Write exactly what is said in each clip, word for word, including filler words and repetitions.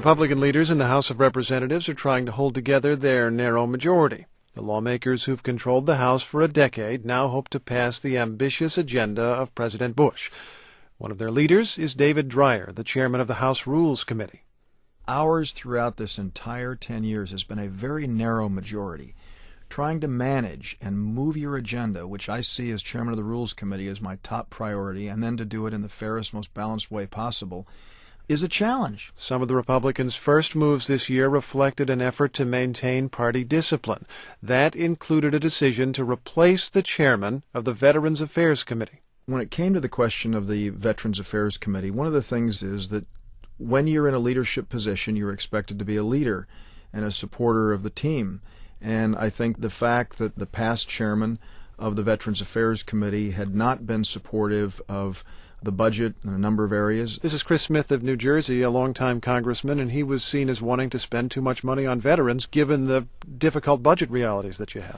Republican leaders in the House of Representatives are trying to hold together their narrow majority. The lawmakers who've controlled the House for a decade now hope to pass the ambitious agenda of President Bush. One of their leaders is David Dreier, the chairman of the House Rules Committee. Ours throughout this entire ten years has been a very narrow majority. Trying to manage and move your agenda, which I see as chairman of the Rules Committee as my top priority, and then to do it in the fairest, most balanced way possible, is a challenge. Some of the Republicans' first moves this year reflected an effort to maintain party discipline. That included a decision to replace the chairman of the Veterans Affairs Committee. When it came to the question of the Veterans Affairs Committee, one of the things is that when you're in a leadership position, you're expected to be a leader and a supporter of the team. And I think the fact that the past chairman of the Veterans Affairs Committee had not been supportive of the budget in a number of areas. This is Chris Smith of New Jersey, a longtime congressman, and he was seen as wanting to spend too much money on veterans given the difficult budget realities that you have.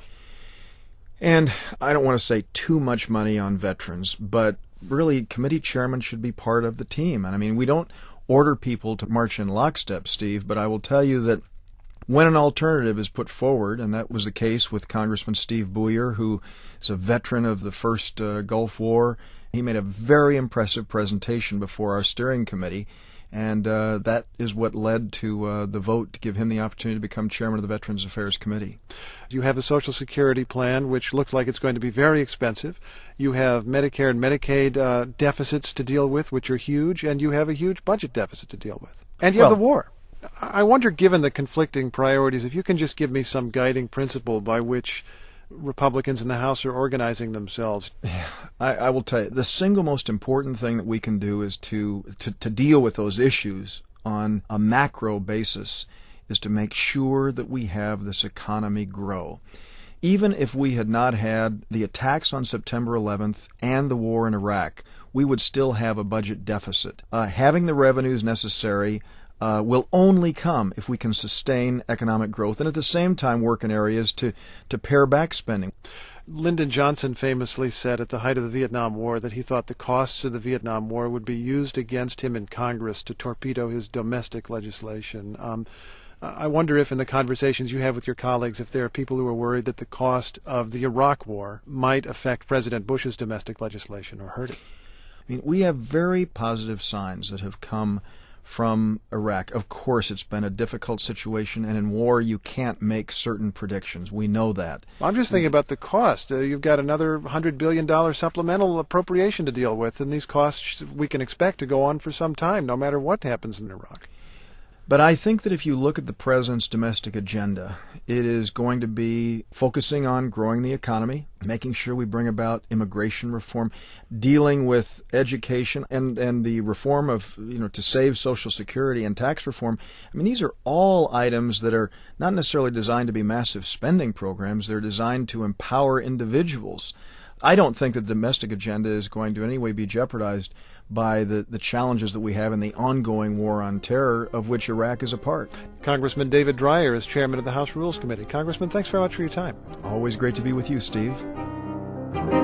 And I don't want to say too much money on veterans, but really committee chairmen should be part of the team. And I mean, we don't order people to march in lockstep, Steve, but I will tell you that when an alternative is put forward, and that was the case with Congressman Steve Buyer, who is a veteran of the first uh, Gulf War, he made a very impressive presentation before our steering committee, and uh, that is what led to uh, the vote to give him the opportunity to become chairman of the Veterans Affairs Committee. You have a Social Security plan, which looks like it's going to be very expensive. You have Medicare and Medicaid uh, deficits to deal with, which are huge, and you have a huge budget deficit to deal with. And you well, have the war. I wonder, given the conflicting priorities, if you can just give me some guiding principle by which Republicans in the House are organizing themselves. Yeah, I, I will tell you, the single most important thing that we can do is to, to, to deal with those issues on a macro basis is to make sure that we have this economy grow. Even if we had not had the attacks on September eleventh and the war in Iraq, we would still have a budget deficit. Uh, having the revenues necessary Uh, will only come if we can sustain economic growth and at the same time work in areas to, to pare back spending. Lyndon Johnson famously said at the height of the Vietnam War that he thought the costs of the Vietnam War would be used against him in Congress to torpedo his domestic legislation. Um, I wonder if in the conversations you have with your colleagues, if there are people who are worried that the cost of the Iraq War might affect President Bush's domestic legislation or hurt it. I mean, we have very positive signs that have come from Iraq. Of course, it's been a difficult situation, and in war you can't make certain predictions. We know that. I'm just thinking about the cost. Uh, you've got another one hundred billion dollars supplemental appropriation to deal with, and these costs we can expect to go on for some time, no matter what happens in Iraq. But I think that if you look at the president's domestic agenda, it is going to be focusing on growing the economy, making sure we bring about immigration reform, dealing with education and, and the reform of, you know, to save Social Security and tax reform. I mean, these are all items that are not necessarily designed to be massive spending programs. They're designed to empower individuals. I don't think that the domestic agenda is going to in any way be jeopardized by the, the challenges that we have in the ongoing war on terror, of which Iraq is a part. Congressman David Dreier is chairman of the House Rules Committee. Congressman, thanks very much for your time. Always great to be with you, Steve.